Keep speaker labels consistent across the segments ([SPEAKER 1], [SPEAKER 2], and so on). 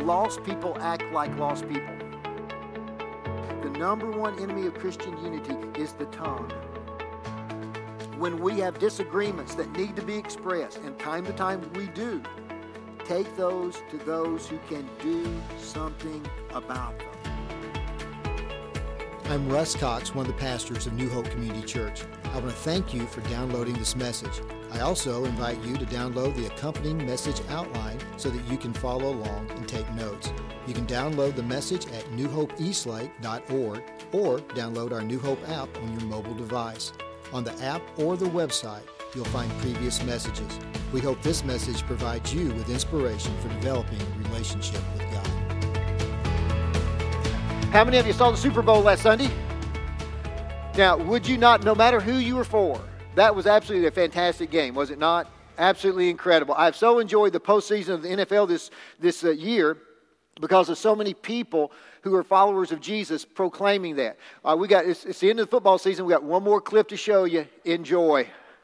[SPEAKER 1] lost people act like lost people. The number one enemy of Christian unity is the tongue. When we have disagreements that need to be expressed, and time to time we do, take those to those who can do something about them. I'm Russ Cox, one of the pastors of New Hope Community Church. I want to thank you for downloading this message. I also invite you to download the accompanying message outline so that you can follow along and take notes. You can download the message at newhopeeastlake.org or download our New Hope app on your mobile device. On the app or the website, you'll find previous messages. We hope this message provides you with inspiration for developing a relationship with God. How many of you saw the Super Bowl last Sunday? Now, would you not, no matter who you were for, that was absolutely a fantastic game, was it not? Absolutely incredible. I've so enjoyed the postseason of the NFL this year because of so many people who are followers of Jesus proclaiming that. It's the end of the football season. We got one more clip to show you. Enjoy.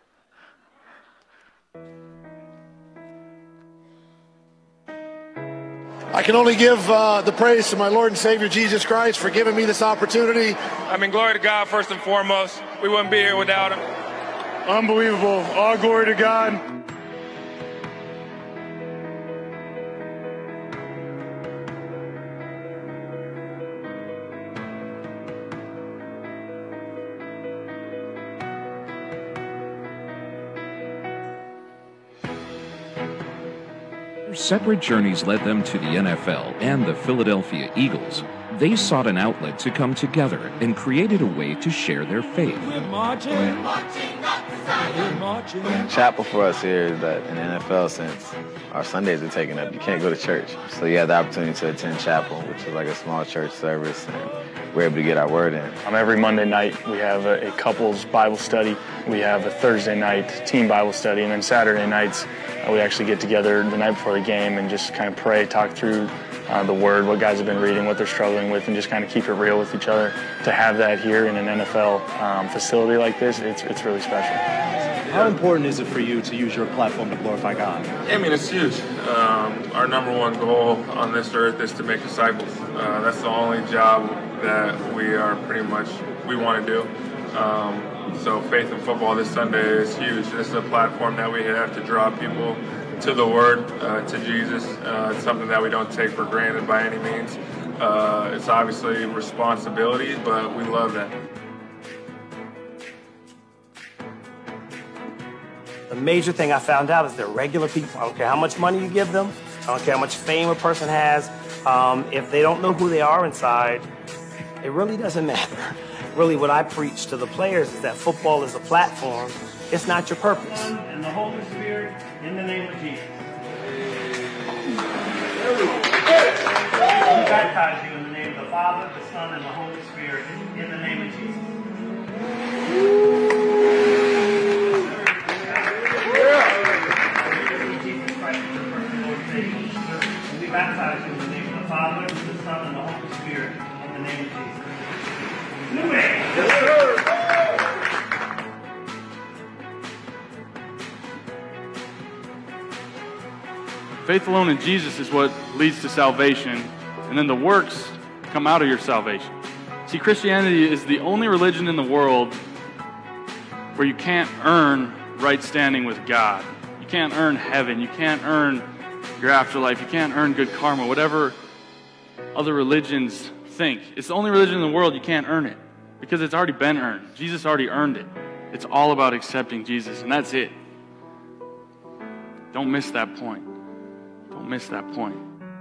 [SPEAKER 2] I can only give the praise to my Lord and Savior Jesus Christ for giving me this opportunity.
[SPEAKER 3] Glory to God first and foremost. We wouldn't be here without him.
[SPEAKER 2] Unbelievable. All glory to God.
[SPEAKER 4] Separate journeys led them to the NFL and the Philadelphia Eagles. They sought an outlet to come together and created a way to share their faith.
[SPEAKER 5] We're marching, we're marching.
[SPEAKER 6] Chapel for us here is that in the NFL sense, our Sundays are taken up. You can't go to church. So you have the opportunity to attend chapel, which is like a small church service, and we're able to get our word in.
[SPEAKER 7] Every Monday night we have a couples Bible study. We have a Thursday night team Bible study, and then Saturday nights we actually get together the night before the game and just kind of pray, talk through the Word, what guys have been reading, what they're struggling with, and just kind of keep it real with each other. To have that here in an NFL facility like this, it's really special.
[SPEAKER 8] How important is it for you to use your platform to glorify God?
[SPEAKER 3] It's huge. Our number one goal on this earth is to make disciples. That's the only job that we want to do. So faith in football this Sunday is huge. This is a platform that we have to draw people to the Word, to Jesus. It's something that we don't take for granted by any means. It's obviously a responsibility, but we love that.
[SPEAKER 9] The major thing I found out is they're regular people. I don't care how much money you give them. I don't care how much fame a person has. If they don't know who they are inside, it really doesn't matter. Really, what I preach to the players is that football is a platform. It's not your purpose. And the Holy Spirit, in the name of Jesus. We baptize you in the name of the Father, the Son, and the Holy Spirit, in the name of Jesus. Jesus Christ is the perfect Lord and Savior. And we baptize you in the name of the Father, the Son, and the Holy Spirit, in the name of Jesus.
[SPEAKER 10] Faith alone in Jesus is what leads to salvation, and then the works come out of your salvation. See, Christianity is the only religion in the world where you can't earn right standing with God. You can't earn heaven. You can't earn your afterlife. You can't earn good karma, whatever other religions think. It's the only religion in the world you can't earn it because it's already been earned. Jesus already earned it. It's all about accepting Jesus, and that's it. Don't miss that point. Don't miss that point.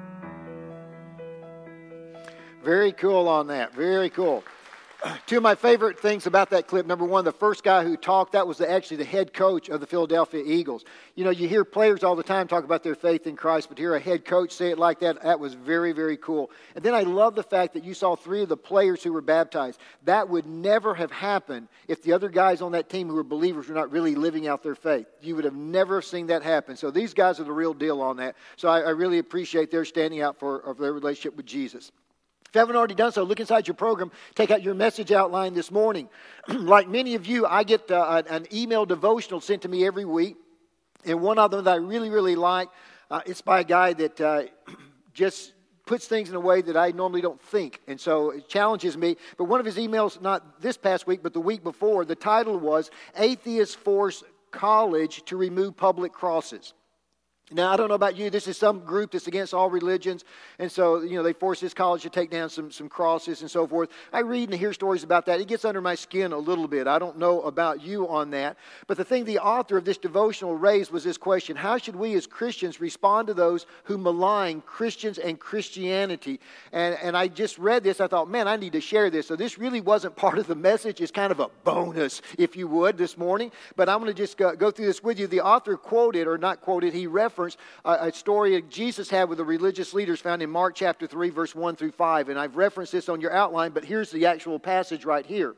[SPEAKER 1] Very cool on that. Very cool. Two of my favorite things about that clip. Number one, the first guy who talked, that was actually the head coach of the Philadelphia Eagles. You know, you hear players all the time talk about their faith in Christ, but to hear a head coach say it like that, that was very, very cool. And then I love the fact that you saw three of the players who were baptized. That would never have happened if the other guys on that team who were believers were not really living out their faith. You would have never seen that happen. So these guys are the real deal on that. So I really appreciate their standing out for their relationship with Jesus. If you haven't already done so, look inside your program. Take out your message outline this morning. Like many of you, I get an email devotional sent to me every week. And one of them that I really, really like, it's by a guy that just puts things in a way that I normally don't think. And so it challenges me. But one of his emails, not this past week, but the week before, the title was Atheists Force College to Remove Public Crosses. Now, I don't know about you. This is some group that's against all religions. And so, they force this college to take down some crosses and so forth. I read and hear stories about that. It gets under my skin a little bit. I don't know about you on that. But the thing the author of this devotional raised was this question: how should we as Christians respond to those who malign Christians and Christianity? And I just read this. I thought, man, I need to share this. So this really wasn't part of the message. It's kind of a bonus, if you would, this morning. But I'm going to just go through this with you. The author quoted, or not quoted, he referenced a story Jesus had with the religious leaders found in Mark chapter 3, verse 1 through 5. And I've referenced this on your outline, but here's the actual passage right here.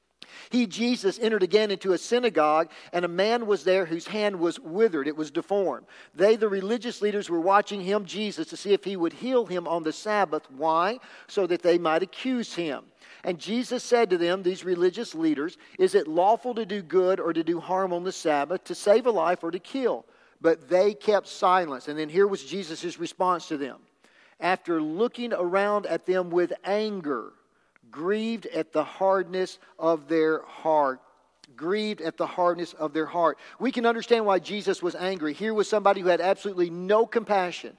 [SPEAKER 1] He, Jesus, entered again into a synagogue, and a man was there whose hand was withered. It was deformed. They, the religious leaders, were watching him, Jesus, to see if he would heal him on the Sabbath. Why? So that they might accuse him. And Jesus said to them, these religious leaders, is it lawful to do good or to do harm on the Sabbath, to save a life or to kill? But they kept silence. And then here was Jesus' response to them. After looking around at them with anger, grieved at the hardness of their heart. Grieved at the hardness of their heart. We can understand why Jesus was angry. Here was somebody who had absolutely no compassion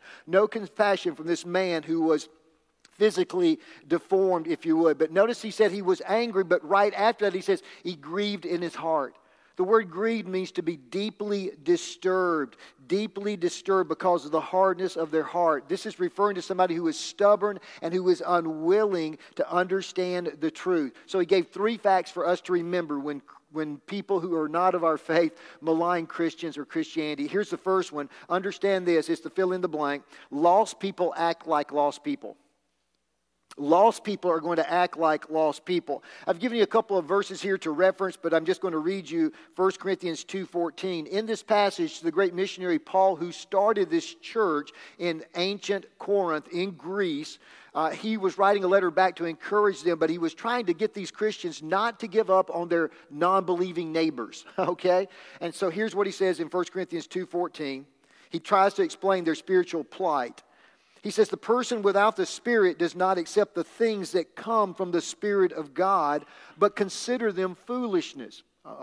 [SPEAKER 1] from this man who was physically deformed, if you would. But notice he said he was angry, but right after that he says he grieved in his heart. The word grieved means to be deeply disturbed because of the hardness of their heart. This is referring to somebody who is stubborn and who is unwilling to understand the truth. So he gave 3 facts for us to remember when people who are not of our faith malign Christians or Christianity. Here's the first one. Understand this. It's to fill in the blank. Lost people act like lost people. Lost people are going to act like lost people. I've given you a couple of verses here to reference, but I'm just going to read you 1 Corinthians 2:14. In this passage, the great missionary Paul, who started this church in ancient Corinth in Greece, he was writing a letter back to encourage them, but he was trying to get these Christians not to give up on their non-believing neighbors, okay? And so here's what he says in 1 Corinthians 2:14. He tries to explain their spiritual plight. He says, the person without the Spirit does not accept the things that come from the Spirit of God, but consider them foolishness.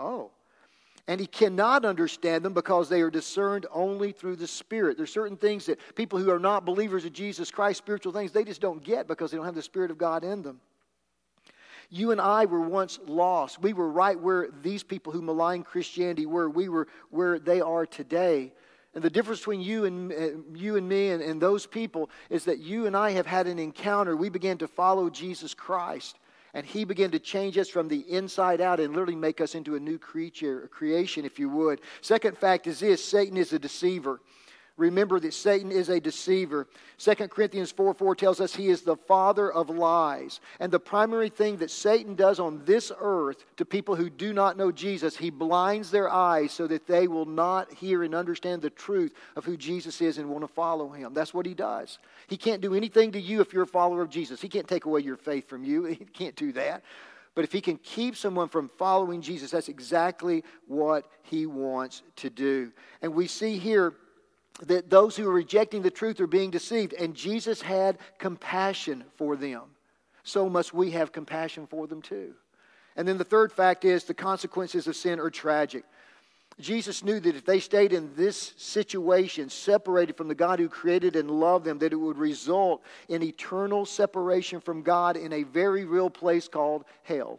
[SPEAKER 1] And he cannot understand them because they are discerned only through the Spirit. There's certain things that people who are not believers of Jesus Christ, spiritual things, they just don't get because they don't have the Spirit of God in them. You and I were once lost. We were right where these people who malign Christianity were. We were where they are today. And the difference between you and me and those people is that you and I have had an encounter. We began to follow Jesus Christ. And He began to change us from the inside out and literally make us into a new creation, if you would. Second fact is this: Satan is a deceiver. Remember that Satan is a deceiver. 2 Corinthians 4:4 tells us he is the father of lies. And the primary thing that Satan does on this earth to people who do not know Jesus, he blinds their eyes so that they will not hear and understand the truth of who Jesus is and want to follow Him. That's what he does. He can't do anything to you if you're a follower of Jesus. He can't take away your faith from you. He can't do that. But if he can keep someone from following Jesus, that's exactly what he wants to do. And we see here that those who are rejecting the truth are being deceived. And Jesus had compassion for them. So must we have compassion for them too. And then the third fact is the consequences of sin are tragic. Jesus knew that if they stayed in this situation, separated from the God who created and loved them, that it would result in eternal separation from God in a very real place called hell.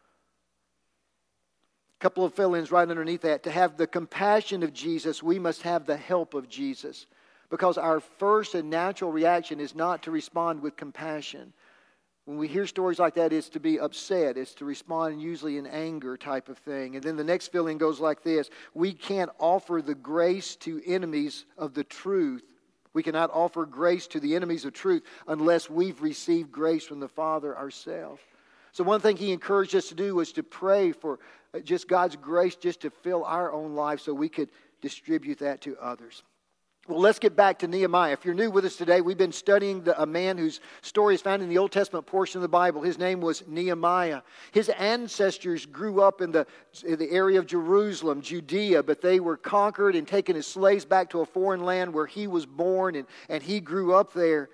[SPEAKER 1] Couple of fill-ins right underneath that. To have the compassion of Jesus, we must have the help of Jesus. Because our first and natural reaction is not to respond with compassion. When we hear stories like that, it's to be upset. It's to respond usually in anger type of thing. And then the next fill-in goes like this. We can't offer the grace to enemies of the truth. We cannot offer grace to the enemies of truth unless we've received grace from the Father ourselves. So one thing he encouraged us to do was to pray for just God's grace just to fill our own life so we could distribute that to others. Well, let's get back to Nehemiah. If you're new with us today, we've been studying a man whose story is found in the Old Testament portion of the Bible. His name was Nehemiah. His ancestors grew up in the area of Jerusalem, Judea, but they were conquered and taken as slaves back to a foreign land where he was born and he grew up there.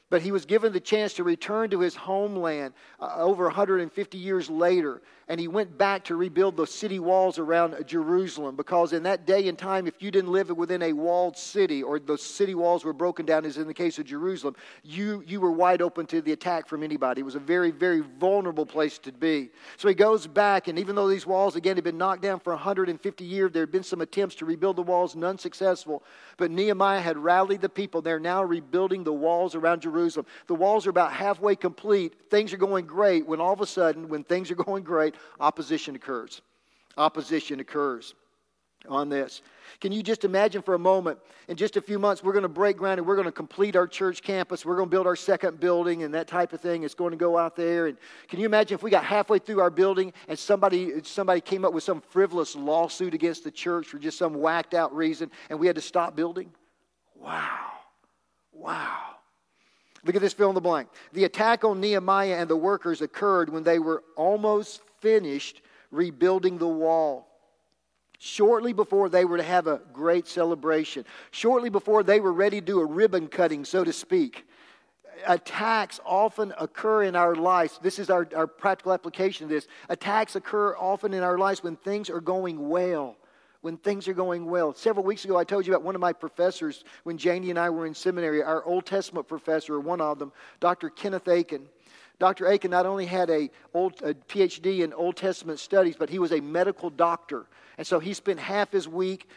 [SPEAKER 1] But he was given the chance to return to his homeland over 150 years later. And he went back to rebuild the city walls around Jerusalem. Because in that day and time, if you didn't live within a walled city, or the city walls were broken down, as in the case of Jerusalem, you were wide open to the attack from anybody. It was a very, very vulnerable place to be. So he goes back, and even though these walls, again, had been knocked down for 150 years, there had been some attempts to rebuild the walls, none successful. But Nehemiah had rallied the people. They're now rebuilding the walls around Jerusalem. The walls are about halfway complete. Things are going great when all of a sudden, when things are going great, opposition occurs. Opposition occurs on this. Can you just imagine for a moment, in just a few months, we're going to break ground and we're going to complete our church campus. We're going to build our second building and that type of thing. It's going to go out there. And can you imagine if we got halfway through our building and somebody came up with some frivolous lawsuit against the church for just some whacked out reason and we had to stop building? Wow. Wow. Look at this fill in the blank. The attack on Nehemiah and the workers occurred when they were almost finished rebuilding the wall. Shortly before they were to have a great celebration. Shortly before they were ready to do a ribbon cutting, so to speak. Attacks often occur in our lives. This is our practical application of this. Attacks occur often in our lives when things are going well. When things are going well. Several weeks ago, I told you about one of my professors when Janie and I were in seminary. Our Old Testament professor, one of them, Dr. Kenneth Aiken. Dr. Aiken not only had a PhD in Old Testament studies, but he was a medical doctor. And so he spent half his week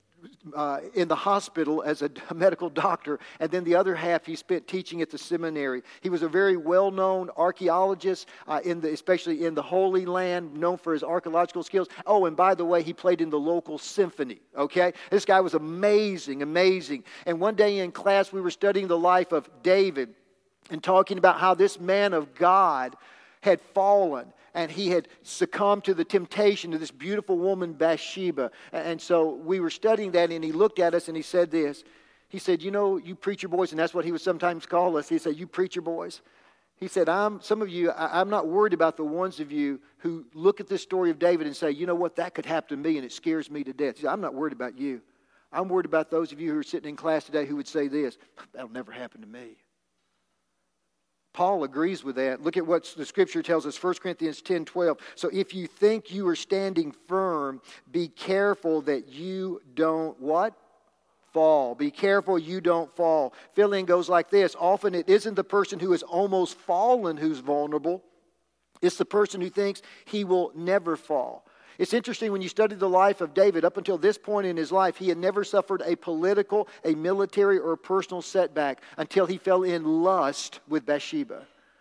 [SPEAKER 1] in the hospital as a medical doctor, and then the other half he spent teaching at the seminary. He was a very well-known archaeologist, especially in the Holy Land, known for his archaeological skills. Oh, and by the way, he played in the local symphony, okay? This guy was amazing, amazing. And one day in class, we were studying the life of David and talking about how this man of God had fallen. And he had succumbed to the temptation of this beautiful woman, Bathsheba. And so we were studying that, and he looked at us and he said this. He said, you know, you preacher boys, and that's what he would sometimes call us. He said, you preacher boys. He said, I'm not worried about the ones of you who look at this story of David and say, you know what, that could happen to me, and it scares me to death. He said, I'm not worried about you. I'm worried about those of you who are sitting in class today who would say this, that'll never happen to me. Paul agrees with that. Look at what the Scripture tells us, 1 Corinthians 10:12. So if you think you are standing firm, be careful that you don't what? Fall. Be careful you don't fall. Fill-in goes like this. Often it isn't the person who has almost fallen who's vulnerable. It's the person who thinks he will never fall. It's interesting when you study the life of David, up until this point in his life, he had never suffered a political, a military, or a personal setback until he fell in lust with Bathsheba.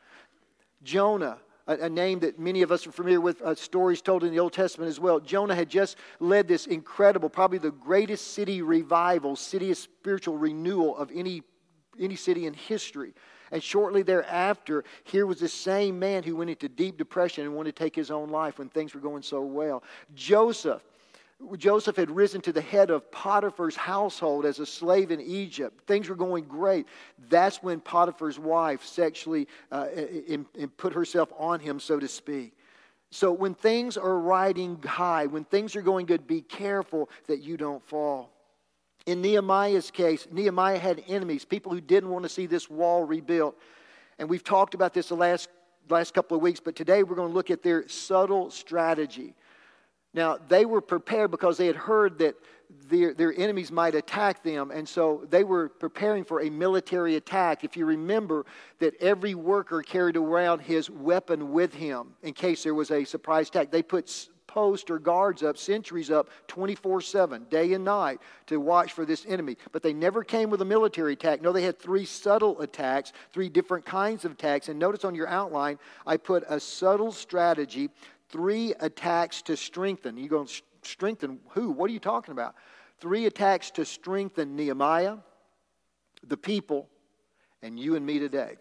[SPEAKER 1] Jonah, a name that many of us are familiar with, stories told in the Old Testament as well. Jonah had just led this incredible, probably the greatest city revival, city of spiritual renewal of any city in history. And shortly thereafter, here was the same man who went into deep depression and wanted to take his own life when things were going so well. Joseph had risen to the head of Potiphar's household as a slave in Egypt. Things were going great. That's when Potiphar's wife sexually put herself on him, so to speak. So when things are riding high, when things are going good, be careful that you don't fall. In Nehemiah's case, Nehemiah had enemies, people who didn't want to see this wall rebuilt. And we've talked about this the last couple of weeks, but today we're going to look at their subtle strategy. Now, they were prepared because they had heard that their enemies might attack them, and so they were preparing for a military attack. If you remember that every worker carried around his weapon with him in case there was a surprise attack. They put posts or guards up, sentries up, 24/7, day and night, to watch for this enemy. But they never came with a military attack. No, they had 3 subtle attacks, 3 different kinds of attacks. And notice on your outline, I put a subtle strategy, 3 attacks to strengthen. You're going, strengthen who? What are you talking about? 3 attacks to strengthen Nehemiah, the people, and you and me today.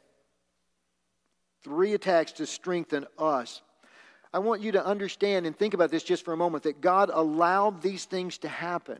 [SPEAKER 1] 3 attacks to strengthen us. I want you to understand and think about this just for a moment, that God allowed these things to happen.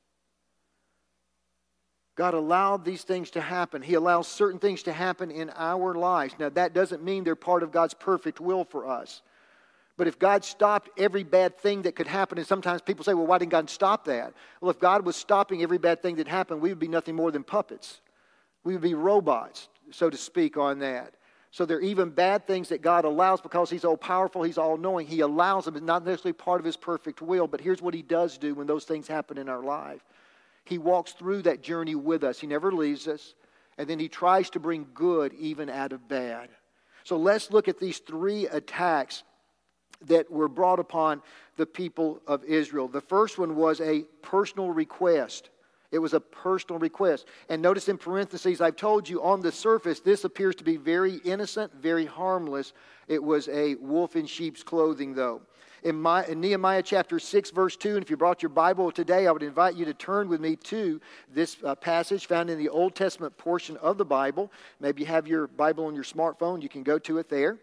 [SPEAKER 1] God allowed these things to happen. He allows certain things to happen in our lives. Now, that doesn't mean they're part of God's perfect will for us. But if God stopped every bad thing that could happen, and sometimes people say, well, why didn't God stop that? Well, if God was stopping every bad thing that happened, we would be nothing more than puppets. We would be robots. so to speak, on that. So there are even bad things that God allows because He's all-powerful, He's all-knowing. He allows them. It's not necessarily part of His perfect will, but here's what He does do when those things happen in our life. He walks through that journey with us. He never leaves us. And then He tries to bring good even out of bad. So let's look at these 3 attacks that were brought upon the people of Israel. The first one was a personal request. It was a personal request. And notice in parentheses, I've told you on the surface, this appears to be very innocent, very harmless. It was a wolf in sheep's clothing, though. In Nehemiah chapter 6, verse 2, and if you brought your Bible today, I would invite you to turn with me to this passage found in the Old Testament portion of the Bible. Maybe you have your Bible on your smartphone. You can go to it there.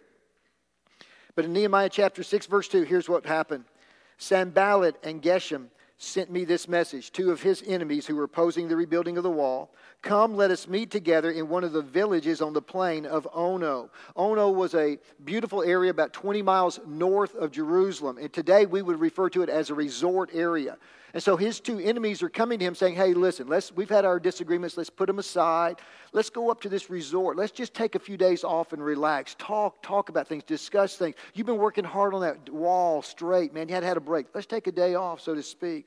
[SPEAKER 1] But in Nehemiah chapter 6, verse 2, here's what happened. Sanballat and Geshem sent me this message, 2 of his enemies who were opposing the rebuilding of the wall. Come, let us meet together in one of the villages on the plain of Ono. Ono was a beautiful area about 20 miles north of Jerusalem. And today we would refer to it as a resort area. And so his 2 enemies are coming to him saying, hey, listen, we've had our disagreements. Let's put them aside. Let's go up to this resort. Let's just take a few days off and relax. Talk about things. Discuss things. You've been working hard on that wall straight, man. You had a break. Let's take a day off, so to speak.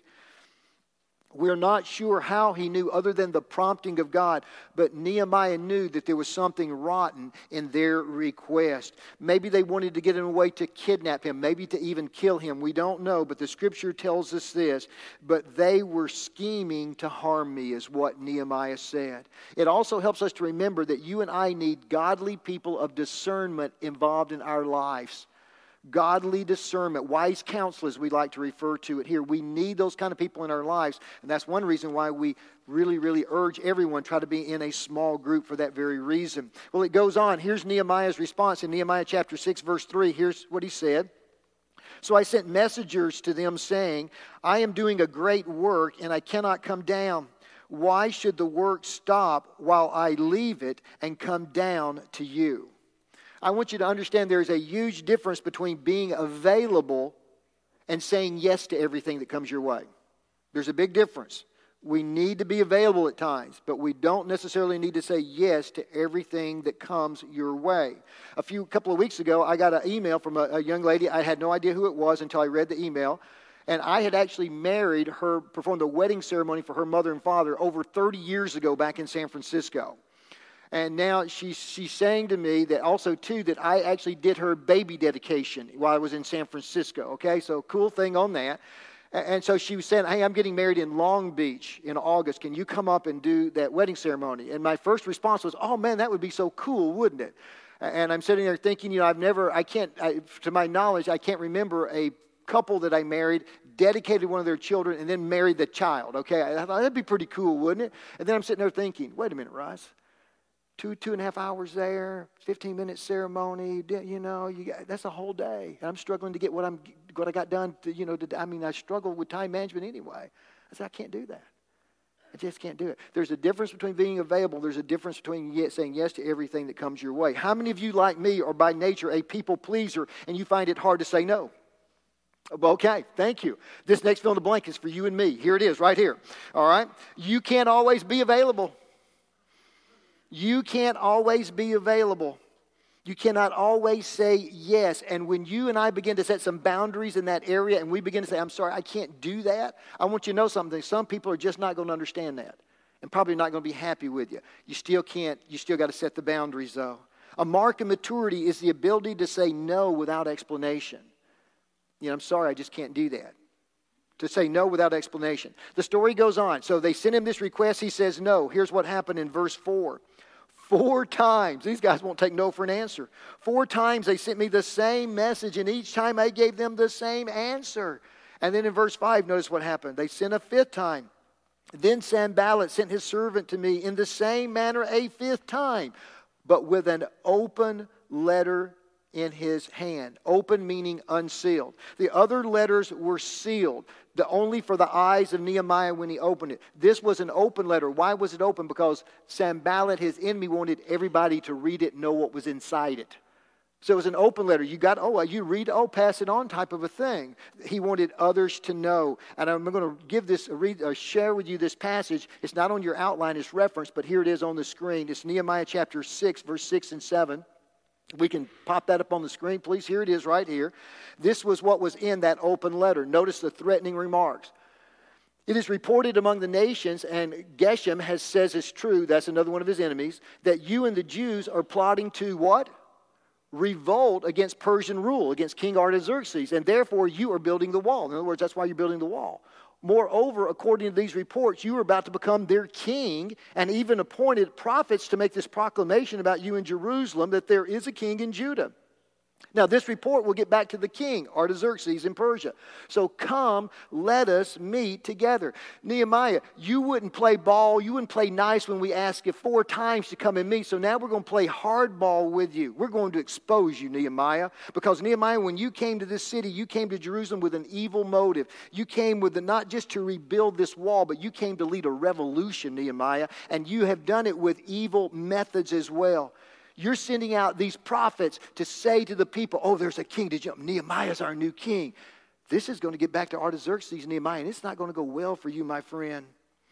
[SPEAKER 1] We're not sure how he knew other than the prompting of God, but Nehemiah knew that there was something rotten in their request. Maybe they wanted to get in a way to kidnap him, maybe to even kill him. We don't know, but the scripture tells us this. But they were scheming to harm me, is what Nehemiah said. It also helps us to remember that you and I need godly people of discernment involved in our lives. Godly discernment, wise counsel as we like to refer to it here. We need those kind of people in our lives. And that's one reason why we really urge everyone try to be in a small group for that very reason. Well, it goes on. Here's Nehemiah's response in Nehemiah chapter 6, verse 3. Here's what he said. So I sent messengers to them saying, I am doing a great work and I cannot come down. Why should the work stop while I leave it and come down to you? I want you to understand there is a huge difference between being available and saying yes to everything that comes your way. There's a big difference. We need to be available at times, but we don't necessarily need to say yes to everything that comes your way. A couple of weeks ago, I got an email from a young lady. I had no idea who it was until I read the email. And I had actually performed a wedding ceremony for her mother and father over 30 years ago back in San Francisco. And now she's saying to me that also, too, that I actually did her baby dedication while I was in San Francisco. Okay, so cool thing on that. And so she was saying, hey, I'm getting married in Long Beach in August. Can you come up and do that wedding ceremony? And my first response was, oh, man, that would be so cool, wouldn't it? And I'm sitting there thinking, to my knowledge, I can't remember a couple that I married, dedicated one of their children, and then married the child. Okay, I thought that'd be pretty cool, wouldn't it? And then I'm sitting there thinking, wait a minute, Rice. 2.5 hours there, 15-minute ceremony, that's a whole day. And I'm struggling to get what I got done. I struggle with time management anyway. I said, I can't do that. I just can't do it. There's a difference between being available. There's a difference between saying yes to everything that comes your way. How many of you, like me, are by nature a people pleaser and you find it hard to say no? Okay, thank you. This next fill in the blank is for you and me. Here it is, right here. All right? You can't always be available. You can't always be available. You cannot always say yes. And when you and I begin to set some boundaries in that area and we begin to say, I'm sorry, I can't do that, I want you to know something. Some people are just not going to understand that and probably not going to be happy with you. You still got to set the boundaries, though. A mark of maturity is the ability to say no without explanation. I'm sorry, I just can't do that. To say no without explanation. The story goes on. So they sent him this request. He says no. Here's what happened in verse 4. 4 times. These guys won't take no for an answer. 4 times they sent me the same message, and each time I gave them the same answer. And then in verse 5, notice what happened. They sent a 5th time. Then Sanballat sent his servant to me in the same manner a 5th time, but with an open letter in his hand. Open meaning unsealed. The other letters were sealed, only for the eyes of Nehemiah when he opened it. This was an open letter. Why was it open? Because Sanballat, his enemy, wanted everybody to read it and know what was inside it. So it was an open letter. You read, pass it on type of a thing. He wanted others to know. And I'm going to share with you this passage. It's not on your outline, it's referenced, but here it is on the screen. It's Nehemiah chapter 6, verse 6 and 7. We can pop that up on the screen, please. Here it is right here. This was what was in that open letter. Notice the threatening remarks. It is reported among the nations, and Geshem says it's true, that's another one of his enemies, that you and the Jews are plotting to what? Revolt against Persian rule, against King Artaxerxes, and therefore you are building the wall. In other words, that's why you're building the wall. Moreover, according to these reports, you are about to become their king and even appointed prophets to make this proclamation about you in Jerusalem that there is a king in Judah. Now, this report will get back to the king, Artaxerxes in Persia. So come, let us meet together. Nehemiah, you wouldn't play ball, you wouldn't play nice when we asked you 4 times to come and meet. So now we're going to play hardball with you. We're going to expose you, Nehemiah. Because Nehemiah, when you came to this city, you came to Jerusalem with an evil motive. You came with not just to rebuild this wall, but you came to lead a revolution, Nehemiah. And you have done it with evil methods as well. You're sending out these prophets to say to the people, there's a king to jump. Nehemiah's our new king. This is going to get back to Artaxerxes, Nehemiah, and it's not going to go well for you, my friend.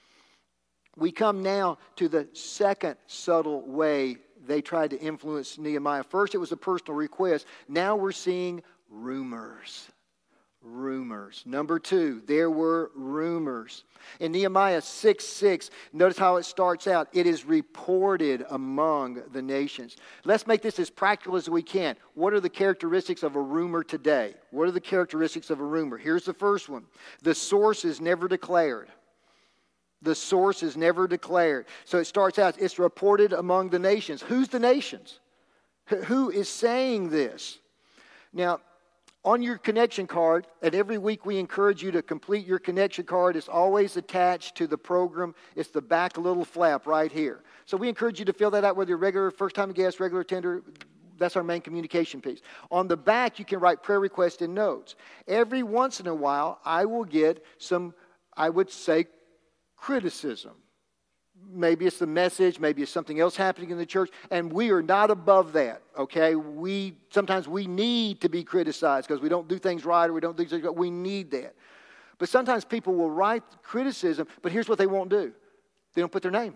[SPEAKER 1] We come now to the second subtle way they tried to influence Nehemiah. First, it was a personal request. Now we're seeing rumors. Rumors. Number 2, there were rumors. In Nehemiah 6:6, notice how it starts out. It is reported among the nations. Let's make this as practical as we can. What are the characteristics of a rumor today? What are the characteristics of a rumor? Here's the first one. The source is never declared. The source is never declared. So it starts out, it's reported among the nations. Who's the nations? Who is saying this? Now, on your connection card, and every week we encourage you to complete your connection card. It's always attached to the program. It's the back little flap right here. So we encourage you to fill that out, whether you're regular, first-time guest, regular attender. That's our main communication piece. On the back, you can write prayer requests and notes. Every once in a while, I will get some, I would say, criticism. Maybe it's the message, maybe it's something else happening in the church, and we are not above that, okay? Sometimes we need to be criticized because we don't do things right or we don't do things right. We need that. But sometimes people will write criticism, but here's what they won't do. They don't put their name.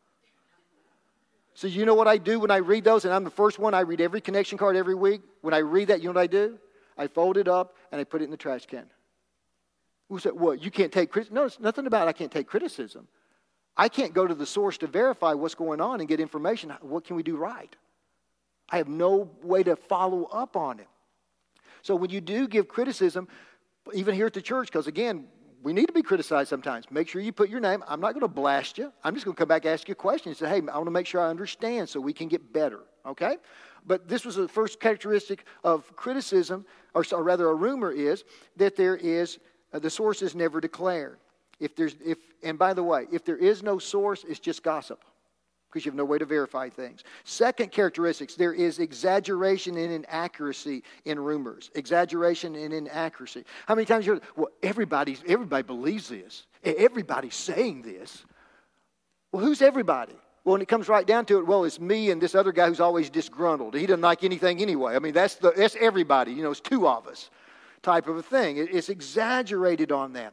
[SPEAKER 1] So you know what I do when I read those, and I'm the first one, I read every connection card every week. When I read that, you know what I do? I fold it up and I put it in the trash can. Who said, what, you can't take criticism? No, it's nothing about I can't take criticism. I can't go to the source to verify what's going on and get information. What can we do right? I have no way to follow up on it. So when you do give criticism, even here at the church, because again, we need to be criticized sometimes. Make sure you put your name. I'm not going to blast you. I'm just going to come back and ask you a question and say, hey, I want to make sure I understand so we can get better, okay? But this was the first characteristic of criticism, or rather a rumor is that there is, the source is never declared. And by the way, if there is no source, it's just gossip because you have no way to verify things. Second characteristics, there is exaggeration and inaccuracy in rumors. Exaggeration and inaccuracy. How many times you heard, well, everybody believes this. Everybody's saying this. Well, who's everybody? Well, when it comes right down to it, well, it's me and this other guy who's always disgruntled. He doesn't like anything anyway. I mean, that's everybody. You know, it's 2 of us type of a thing. It's exaggerated on that.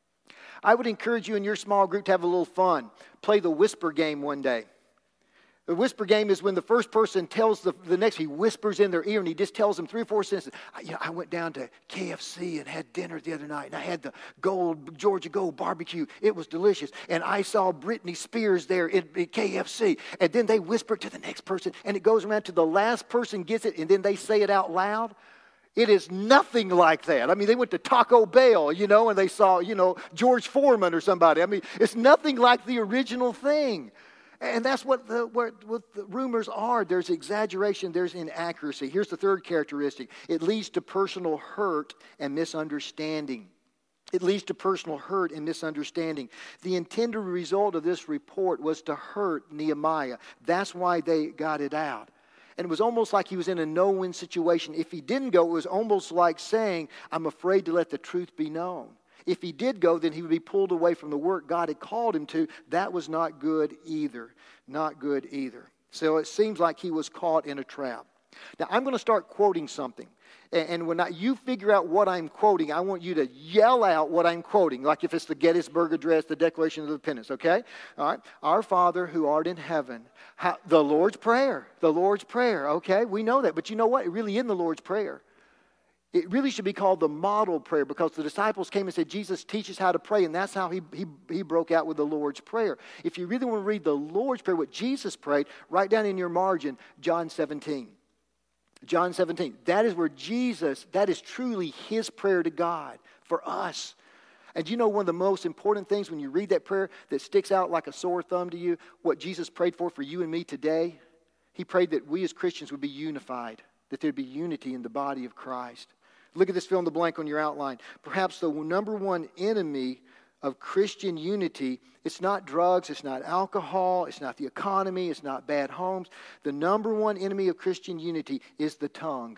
[SPEAKER 1] I would encourage you in your small group to have a little fun. Play the whisper game one day. The whisper game is when the first person tells the next, he whispers in their ear and he just tells them 3 or 4 sentences. I went down to KFC and had dinner the other night and I had the Georgia Gold barbecue. It was delicious. And I saw Britney Spears there at KFC. And then they whisper it to the next person and it goes around to the last person gets it and then they say it out loud. It is nothing like that. I mean, they went to Taco Bell, and they saw, George Foreman or somebody. I mean, it's nothing like the original thing. And that's what the rumors are. There's exaggeration, there's inaccuracy. Here's the third characteristic. It leads to personal hurt and misunderstanding. It leads to personal hurt and misunderstanding. The intended result of this report was to hurt Nehemiah. That's why they got it out. And it was almost like he was in a no-win situation. If he didn't go, it was almost like saying, I'm afraid to let the truth be known. If he did go, then he would be pulled away from the work God had called him to. That was not good either. Not good either. So it seems like he was caught in a trap. Now, I'm going to start quoting something. And when you figure out what I'm quoting, I want you to yell out what I'm quoting, like if it's the Gettysburg Address, the Declaration of Independence, okay? All right. Our Father who art in heaven. The Lord's Prayer. The Lord's Prayer, okay? We know that. But you know what? It really isn't the Lord's Prayer. It really should be called the model prayer, because the disciples came and said, Jesus, teach us how to pray, and that's how he broke out with the Lord's Prayer. If you really want to read the Lord's Prayer, what Jesus prayed, write down in your margin, John 17. John 17. That is where Jesus, that is truly his prayer to God for us. And you know one of the most important things when you read that prayer that sticks out like a sore thumb to you, what Jesus prayed for you and me today? He prayed that we as Christians would be unified, that there'd be unity in the body of Christ. Look at this fill in the blank on your outline. Perhaps the number one enemy of Christian unity, it's not drugs, it's not alcohol, it's not the economy, it's not bad homes. The number one enemy of Christian unity is the tongue.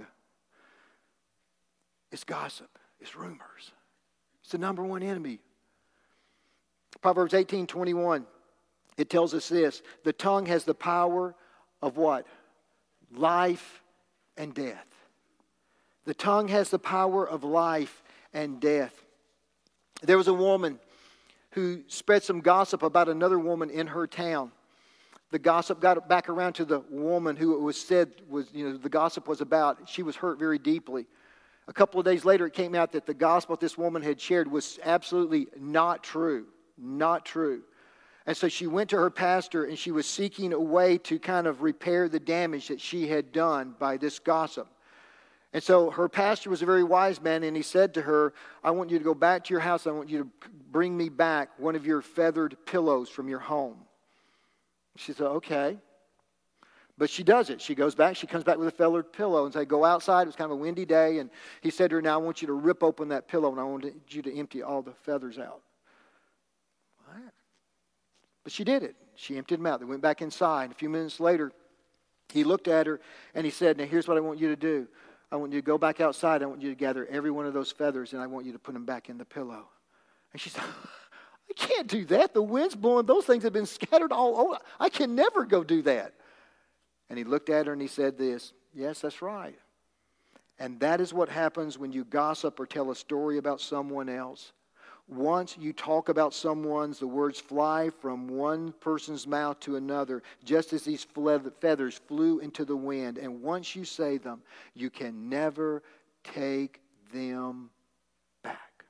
[SPEAKER 1] It's gossip. It's rumors. It's the number one enemy. Proverbs 18:21, it tells us this. The tongue has the power of what? Life and death. The tongue has the power of life and death. There was a woman who spread some gossip about another woman in her town. The gossip got back around to the woman who it was said was, the gossip was about. She was hurt very deeply. A couple of days later, it came out that the gospel this woman had shared was absolutely not true. Not true. And so she went to her pastor and she was seeking a way to kind of repair the damage that she had done by this gossip. And so her pastor was a very wise man, and he said to her, I want you to go back to your house. I want you to bring me back one of your feathered pillows from your home. She said, okay. But she does it. She goes back. She comes back with a feathered pillow and says, go outside. It was kind of a windy day. And he said to her, now I want you to rip open that pillow, and I want you to empty all the feathers out. What? But she did it. She emptied them out. They went back inside. A few minutes later, he looked at her, and he said, now here's what I want you to do. I want you to go back outside. I want you to gather every one of those feathers, and I want you to put them back in the pillow. And she said, I can't do that. The wind's blowing. Those things have been scattered all over. I can never go do that. And he looked at her and he said this, yes, that's right. And that is what happens when you gossip or tell a story about someone else. Once you talk about someone's, the words fly from one person's mouth to another, just as these feathers flew into the wind. And once you say them, you can never take them back.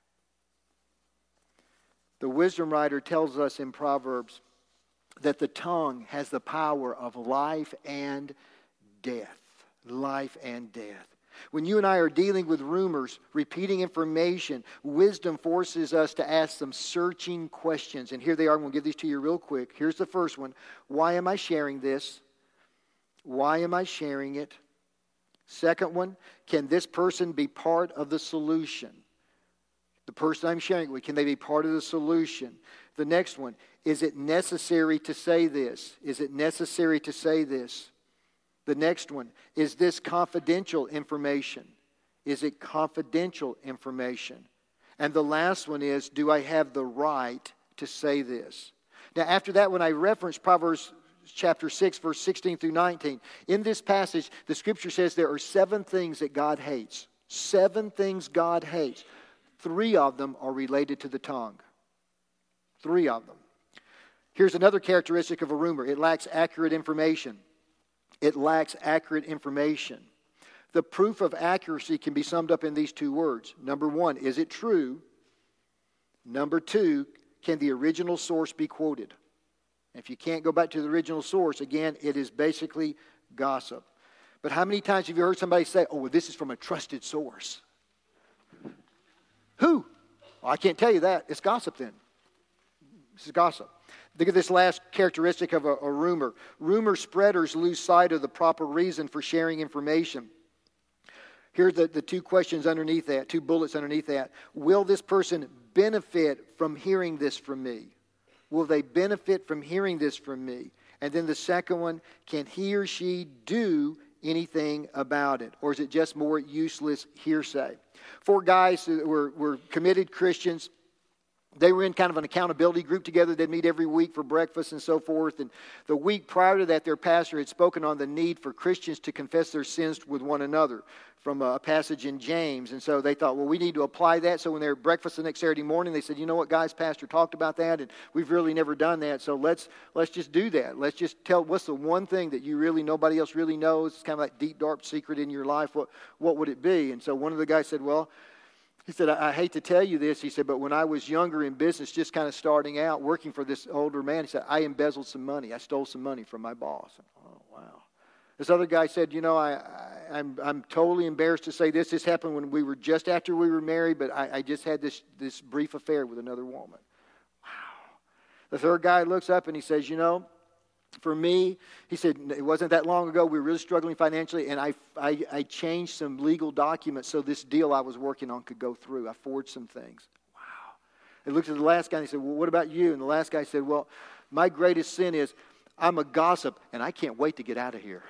[SPEAKER 1] The wisdom writer tells us in Proverbs that the tongue has the power of life and death. Life and death. When you and I are dealing with rumors, repeating information, wisdom forces us to ask some searching questions. And here they are. I'm going to give these to you real quick. Here's the first one. Why am I sharing this? Why am I sharing it? Second one, can this person be part of the solution? The person I'm sharing it with, can they be part of the solution? The next one, is it necessary to say this? Is it necessary to say this? The next one, is this confidential information? Is it confidential information? And the last one is, do I have the right to say this? Now, after that, when I reference Proverbs chapter 6, verse 16 through 19, in this passage, the scripture says there are 7 things that God hates. 7 things God hates. 3 of them are related to the tongue. 3 of them. Here's another characteristic of a rumor. It lacks accurate information. It lacks accurate information. The proof of accuracy can be summed up in these 2 words. Number 1, is it true? Number 2, can the original source be quoted? If you can't go back to the original source, again, it is basically gossip. But how many times have you heard somebody say, oh, well, this is from a trusted source? Who? Well, I can't tell you that. It's gossip then. This is gossip. Look at this last characteristic of a rumor. Rumor spreaders lose sight of the proper reason for sharing information. Here are the 2 questions underneath that, 2 bullets underneath that. Will this person benefit from hearing this from me? Will they benefit from hearing this from me? And then the second one, can he or she do anything about it? Or is it just more useless hearsay? 4 guys who were committed Christians. They were in kind of an accountability group together. They'd meet every week for breakfast and so forth. And the week prior to that, their pastor had spoken on the need for Christians to confess their sins with one another from a passage in James. And so they thought, well, we need to apply that. So when they were at breakfast the next Saturday morning, they said, you know what, guys, pastor talked about that, and we've really never done that. So let's just do that. Let's just tell what's the one thing that nobody else really knows. It's kind of like deep, dark secret in your life. What would it be? And so one of the guys said, well, he said, I hate to tell you this, he said, but when I was younger in business, just kind of starting out, working for this older man, he said, I embezzled some money. I stole some money from my boss. Oh, wow. This other guy said, you know, I'm totally embarrassed to say this. This happened when we were just after we were married, but I just had this brief affair with another woman. Wow. The third guy looks up and he says, you know, for me, he said, it wasn't that long ago. We were really struggling financially, and I changed some legal documents so this deal I was working on could go through. I forged some things. Wow. He looked at the last guy and he said, well, what about you? And the last guy said, well, my greatest sin is I'm a gossip, and I can't wait to get out of here.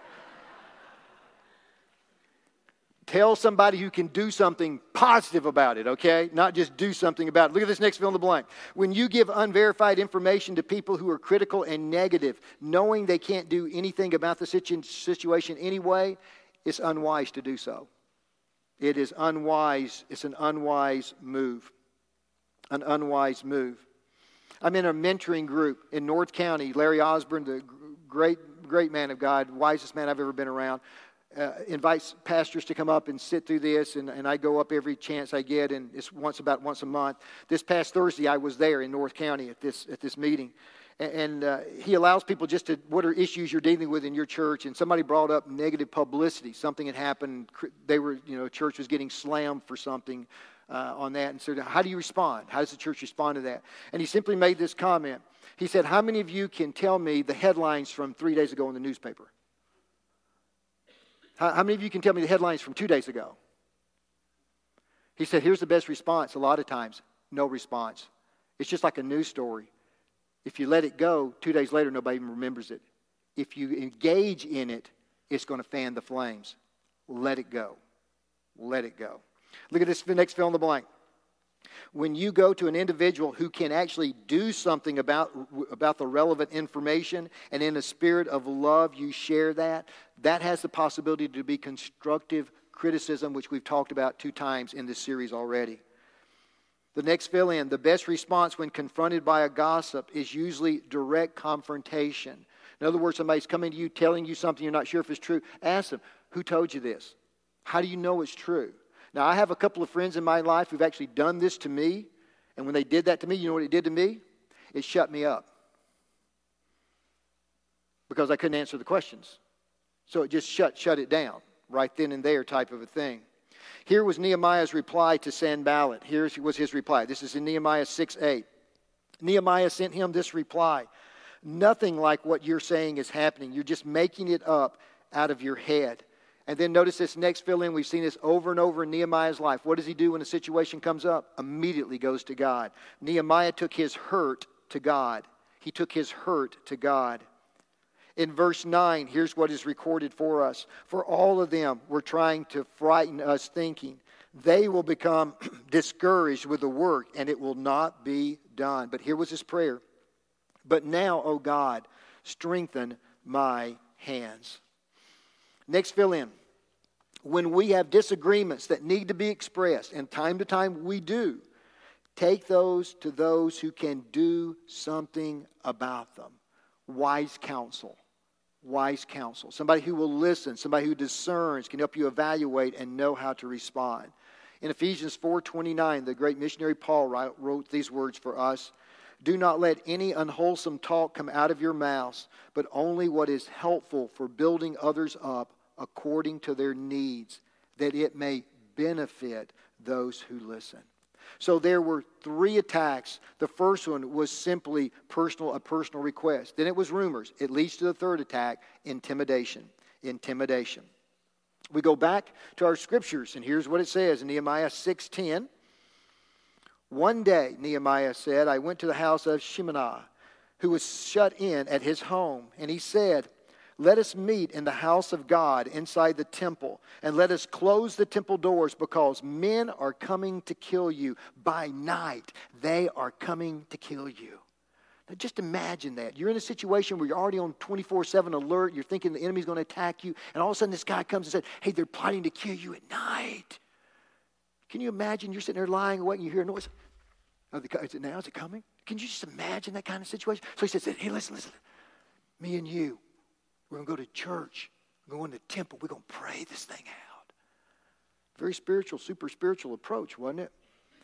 [SPEAKER 1] Tell somebody who can do something positive about it, okay? Not just do something about it. Look at this next fill in the blank. When you give unverified information to people who are critical and negative, knowing they can't do anything about the situation anyway, it's unwise to do so. It is unwise. It's an unwise move. An unwise move. I'm in a mentoring group in North County. Larry Osborne, the great man of God, wisest man I've ever been around, invites pastors to come up and sit through this, and I go up every chance I get, and it's once a month. This past Thursday, I was there in North County at this meeting, and he allows people just to, what are issues you're dealing with in your church, and somebody brought up negative publicity. Something had happened. They were, church was getting slammed for something on that, and so how do you respond? How does the church respond to that? And he simply made this comment. He said, how many of you can tell me the headlines from 3 days ago in the newspaper? How many of you can tell me the headlines from 2 days ago? He said, here's the best response. A lot of times, no response. It's just like a news story. If you let it go, 2 days later, nobody even remembers it. If you engage in it, it's going to fan the flames. Let it go. Let it go. Look at this next fill in the blank. When you go to an individual who can actually do something about the relevant information, and in a spirit of love you share that has the possibility to be constructive criticism, which we've talked about 2 times in this series already. The next fill in, the best response when confronted by a gossip is usually direct confrontation. In other words, somebody's coming to you, telling you something you're not sure if it's true. Ask them, who told you this? How do you know it's true? Now, I have a couple of friends in my life who've actually done this to me. And when they did that to me, you know what it did to me? It shut me up. Because I couldn't answer the questions. So it just shut it down. Right then and there type of a thing. Here was Nehemiah's reply to Sanballat. Here was his reply. This is in Nehemiah 6:8. Nehemiah sent him this reply. Nothing like what you're saying is happening. You're just making it up out of your head. And then notice this next fill in. We've seen this over and over in Nehemiah's life. What does he do when a situation comes up? Immediately goes to God. Nehemiah took his hurt to God. He took his hurt to God. In verse 9, here's what is recorded for us. For all of them were trying to frighten us, thinking, they will become discouraged with the work, and it will not be done. But here was his prayer. But now, O God, strengthen my hands. Next fill in. When we have disagreements that need to be expressed, and time to time we do, take those to those who can do something about them. Wise counsel. Wise counsel. Somebody who will listen. Somebody who discerns, can help you evaluate and know how to respond. In Ephesians 4:29, the great missionary Paul wrote these words for us. Do not let any unwholesome talk come out of your mouths, but only what is helpful for building others up according to their needs, that it may benefit those who listen. So there were 3 attacks. The first one was simply a personal request. Then it was rumors. It leads to the third attack, intimidation. Intimidation. We go back to our scriptures, and here's what it says in Nehemiah 6:10. One day, Nehemiah said, I went to the house of Shimei, who was shut in at his home, and he said, let us meet in the house of God inside the temple, and let us close the temple doors, because men are coming to kill you. By night, they are coming to kill you. Now just imagine that. You're in a situation where you're already on 24/7 alert. You're thinking the enemy's going to attack you. And all of a sudden this guy comes and says, hey, they're plotting to kill you at night. Can you imagine? You're sitting there lying awake and you hear a noise. Is it now? Is it coming? Can you just imagine that kind of situation? So he says, hey, listen. Me and you, we're going to go to church. We're going to the temple. We're going to pray this thing out. Very spiritual, super spiritual approach, wasn't it?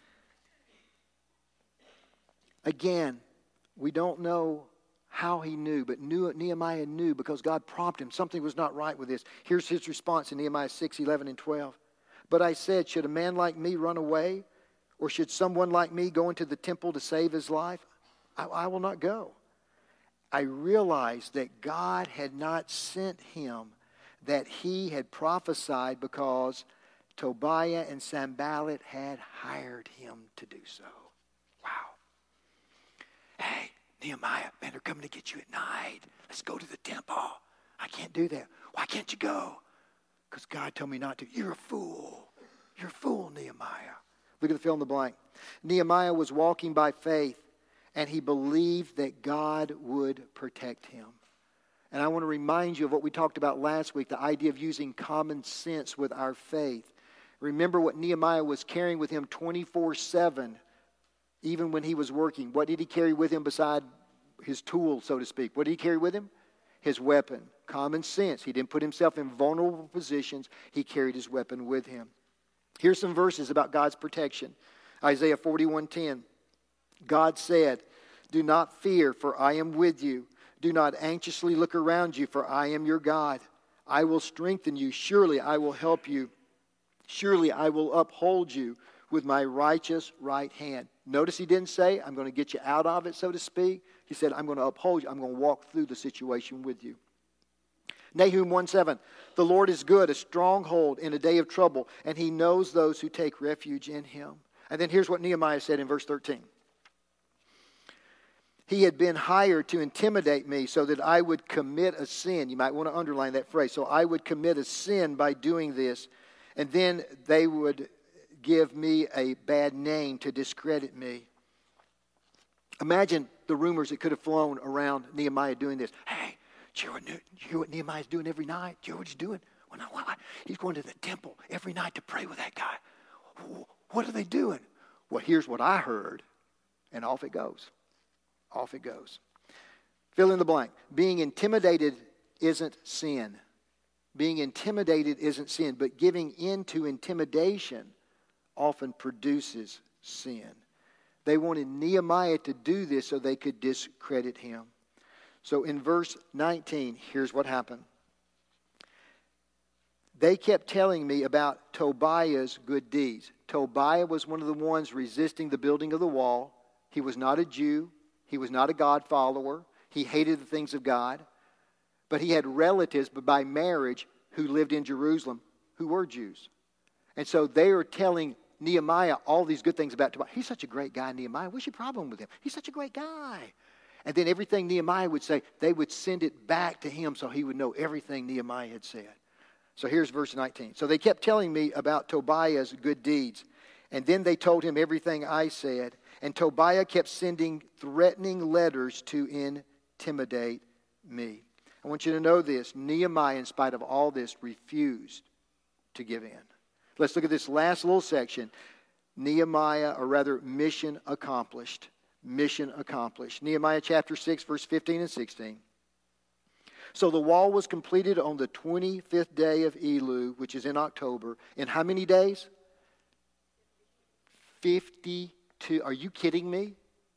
[SPEAKER 1] Again, we don't know how he knew, but Nehemiah knew because God prompted him. Something was not right with this. Here's his response in Nehemiah 6:11 and 12. But I said, should a man like me run away? Or should someone like me go into the temple to save his life? I will not go. I realized that God had not sent him, that he had prophesied because Tobiah and Sanballat had hired him to do so. Wow. Hey, Nehemiah, man, they're coming to get you at night. Let's go to the temple. I can't do that. Why can't you go? Because God told me not to. You're a fool. You're a fool, Nehemiah. Look at the fill in the blank. Nehemiah was walking by faith, and he believed that God would protect him. And I want to remind you of what we talked about last week, the idea of using common sense with our faith. Remember what Nehemiah was carrying with him 24/7, even when he was working. What did he carry with him beside his tool, so to speak? What did he carry with him? His weapon. Common sense. He didn't put himself in vulnerable positions. He carried his weapon with him. Here's some verses about God's protection. Isaiah 41:10. God said, do not fear, for I am with you. Do not anxiously look around you, for I am your God. I will strengthen you. Surely I will help you. Surely I will uphold you with my righteous right hand. Notice he didn't say, I'm going to get you out of it, so to speak. He said, I'm going to uphold you. I'm going to walk through the situation with you. Nahum 1:7, the Lord is good, a stronghold in a day of trouble, and he knows those who take refuge in him. And then here's what Nehemiah said in verse 13. He had been hired to intimidate me so that I would commit a sin. You might want to underline that phrase. So I would commit a sin by doing this, and then they would give me a bad name to discredit me. Imagine the rumors that could have flown around Nehemiah doing this. Hey, do you hear what Nehemiah's doing every night? Do you hear what he's doing? Well, no, he's going to the temple every night to pray with that guy. What are they doing? Well, here's what I heard. And off it goes. Off it goes. Fill in the blank. Being intimidated isn't sin. Being intimidated isn't sin, but giving in to intimidation often produces sin. They wanted Nehemiah to do this so they could discredit him. So in verse 19, here's what happened. They kept telling me about Tobiah's good deeds. Tobiah was one of the ones resisting the building of the wall. He was not a Jew. He was not a God follower. He hated the things of God. But he had relatives, but by marriage, who lived in Jerusalem, who were Jews. And so they are telling Nehemiah all these good things about Tobiah. He's such a great guy, Nehemiah. What's your problem with him? He's such a great guy. And then everything Nehemiah would say, they would send it back to him so he would know everything Nehemiah had said. So here's verse 19. So they kept telling me about Tobiah's good deeds. And then they told him everything I said. And Tobiah kept sending threatening letters to intimidate me. I want you to know this. Nehemiah, in spite of all this, refused to give in. Let's look at this last little section. Nehemiah, or rather, mission accomplished. Mission accomplished. Nehemiah chapter 6, verse 15 and 16. So the wall was completed on the 25th day of Elul, which is in October. In how many days? 52. Are you kidding me?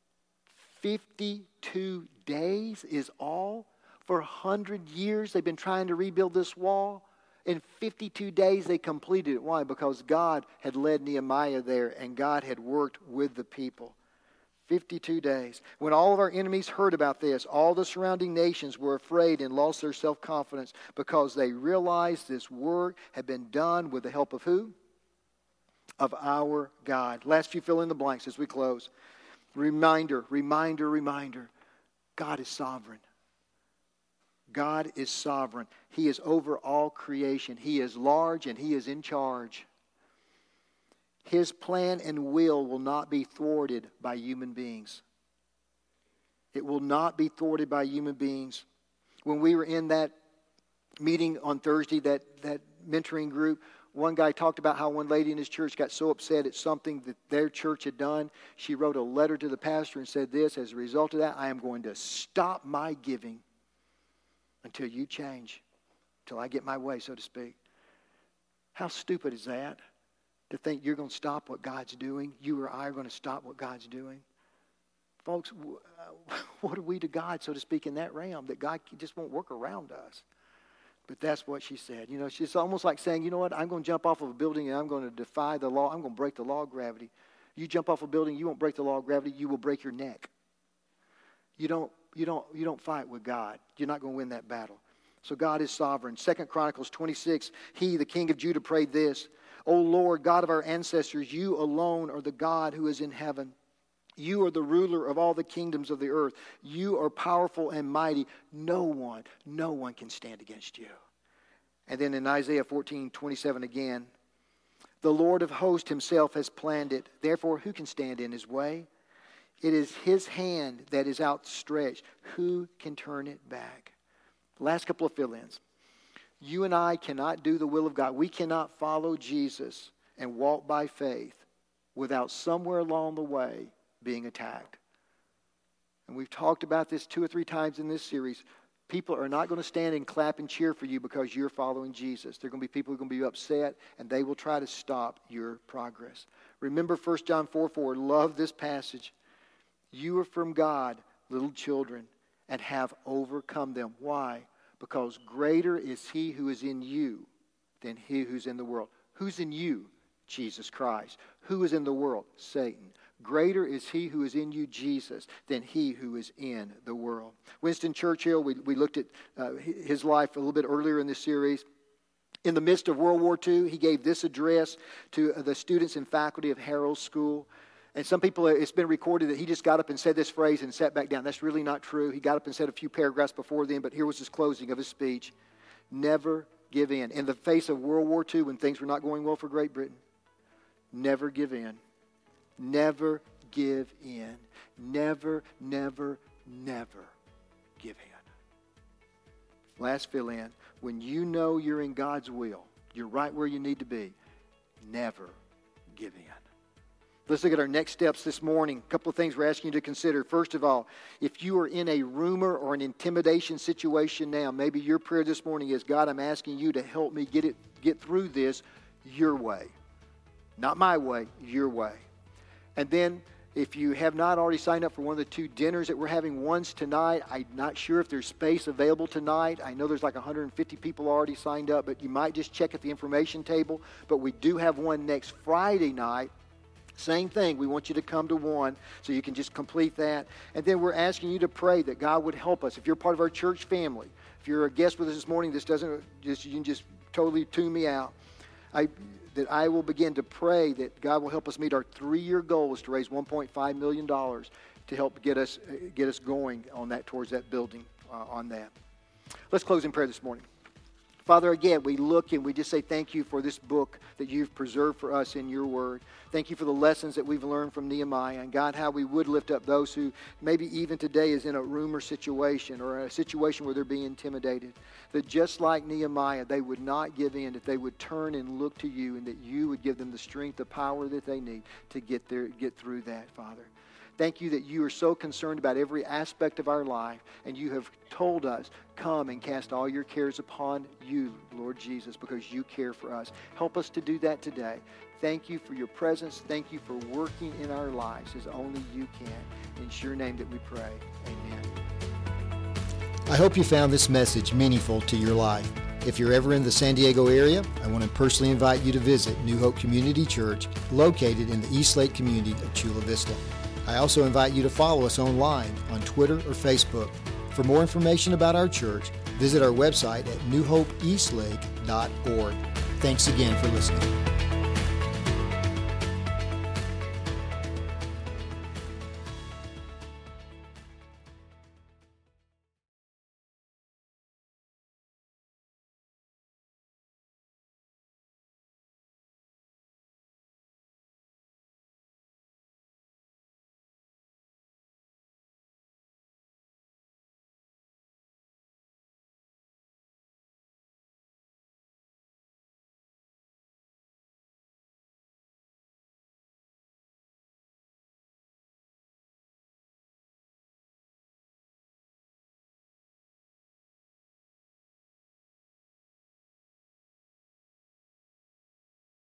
[SPEAKER 1] 52 days is all? For 100 years they've been trying to rebuild this wall. In 52 days they completed it. Why? Because God had led Nehemiah there and God had worked with the people. 52 days. When all of our enemies heard about this, all the surrounding nations were afraid and lost their self-confidence because they realized this work had been done with the help of who? Of our God. Last few fill in the blanks as we close. Reminder. God is sovereign. God is sovereign. He is over all creation. He is large and He is in charge. His plan and will not be thwarted by human beings. It will not be thwarted by human beings. When we were in that meeting on Thursday, that mentoring group, one guy talked about how one lady in his church got so upset at something that their church had done. She wrote a letter to the pastor and said this: as a result of that, I am going to stop my giving until you change, until I get my way, so to speak. How stupid is that? To think you're going to stop what God's doing. You or I are going to stop what God's doing. Folks, what are we to God, so to speak, in that realm? That God just won't work around us. But that's what she said. You know, she's almost like saying, you know what, I'm going to jump off of a building and I'm going to defy the law. I'm going to break the law of gravity. You jump off a building, you won't break the law of gravity, you will break your neck. You don't fight with God. You're not going to win that battle. So God is sovereign. 2 Chronicles 26, he, the king of Judah, prayed this: O Lord, God of our ancestors, you alone are the God who is in heaven. You are the ruler of all the kingdoms of the earth. You are powerful and mighty. No one can stand against you. And then in Isaiah 14:27 again, the Lord of hosts himself has planned it. Therefore, who can stand in his way? It is his hand that is outstretched. Who can turn it back? Last couple of fill-ins. You and I cannot do the will of God. We cannot follow Jesus and walk by faith without somewhere along the way being attacked. And we've talked about this 2 or 3 times in this series. People are not going to stand and clap and cheer for you because you're following Jesus. There are going to be people who are going to be upset, and they will try to stop your progress. Remember 1 John 4:4. Love this passage. You are from God, little children, and have overcome them. Why? Because greater is He who is in you than he who's in the world. Who's in you? Jesus Christ. Who is in the world? Satan. Greater is He who is in you, Jesus, than he who is in the world. Winston Churchill, we looked at his life a little bit earlier in this series. In the midst of World War II, he gave this address to the students and faculty of Harrow School. And some people, it's been recorded that he just got up and said this phrase and sat back down. That's really not true. He got up and said a few paragraphs before then, but here was his closing of his speech. Never give in. In the face of World War II, when things were not going well for Great Britain, never give in. Never give in. Never, never, never give in. Last fill in. When you know you're in God's will, you're right where you need to be, never give in. Let's look at our next steps this morning. A couple of things we're asking you to consider. First of all, if you are in a rumor or an intimidation situation now, maybe your prayer this morning is, God, I'm asking you to help me get through this your way. Not my way, your way. And then, if you have not already signed up for one of the 2 dinners that we're having, one's tonight. I'm not sure if there's space available tonight. I know there's like 150 people already signed up, but you might just check at the information table. But we do have one next Friday night. Same thing. We want you to come to one so you can just complete that. And then we're asking you to pray that God would help us. If you're part of our church family, if you're a guest with us this morning, you can just totally tune me out. That I will begin to pray that God will help us meet our 3-year goal is to raise $1.5 million to help get us going on that, towards that building on that. Let's close in prayer this morning. Father, again, we look and we just say thank you for this book that you've preserved for us in your word. Thank you for the lessons that we've learned from Nehemiah. And God, how we would lift up those who maybe even today is in a rumor situation or a situation where they're being intimidated. That just like Nehemiah, they would not give in, that they would turn and look to you, and that you would give them the strength, the power that they need to get through that, Father. Thank you that you are so concerned about every aspect of our life, and you have told us, come and cast all your cares upon you, Lord Jesus, because you care for us. Help us to do that today. Thank you for your presence. Thank you for working in our lives as only you can. In your name that we pray. Amen.
[SPEAKER 11] I hope you found this message meaningful to your life. If you're ever in the San Diego area, I want to personally invite you to visit New Hope Community Church, located in the East Lake community of Chula Vista. I also invite you to follow us online on Twitter or Facebook. For more information about our church, visit our website at newhopeeastlake.org. Thanks again for listening.